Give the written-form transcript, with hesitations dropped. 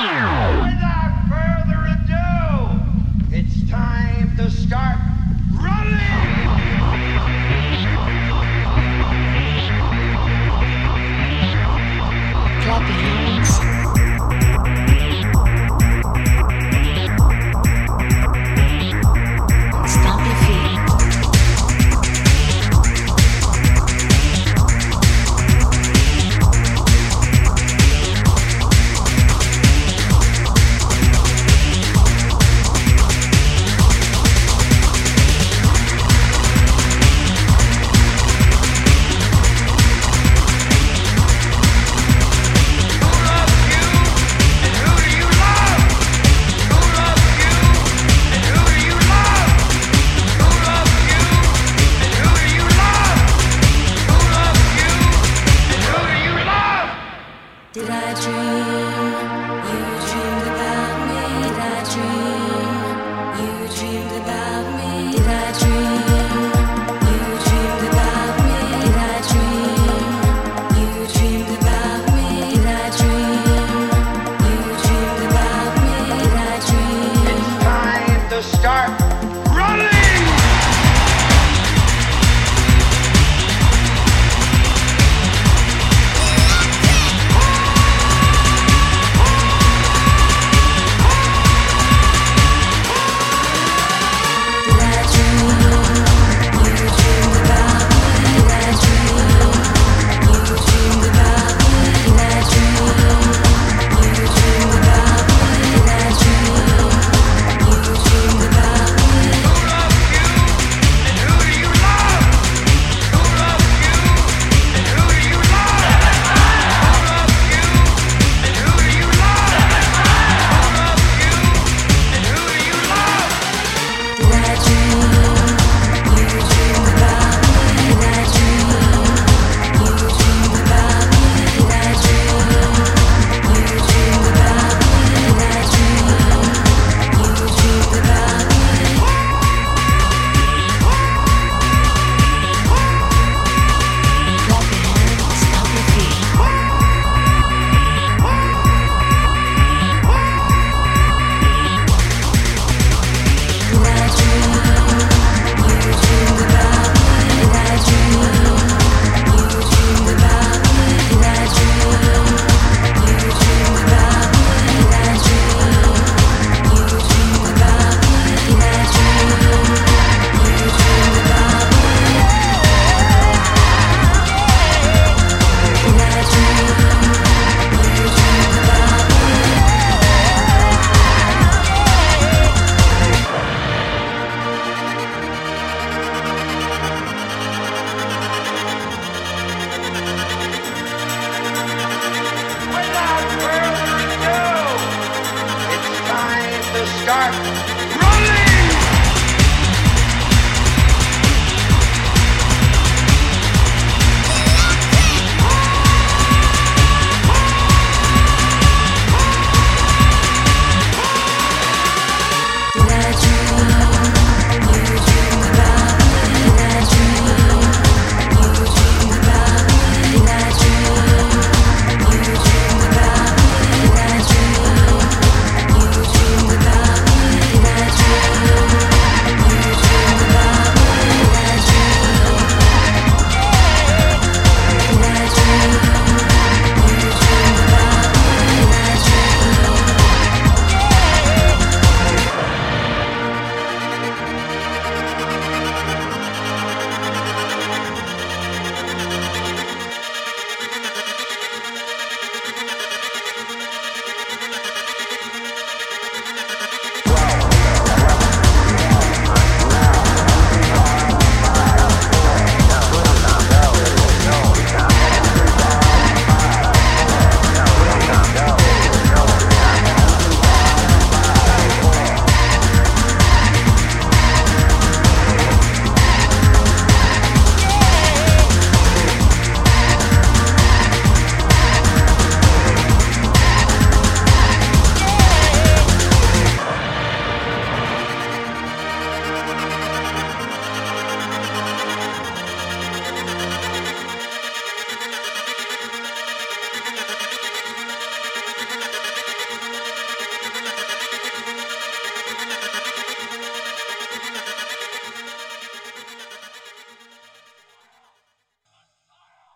Without further ado, it's time to start running! Clap your hands. Stomp your feet. Did I dream? You dreamed about me. Did I dream? You dreamed about me. Did I dream? You dreamed about me. Did I dream? You dreamed about me. Did I dream? You dreamed about me. Did I dream? It's time to start running! Without further ado, it's time to start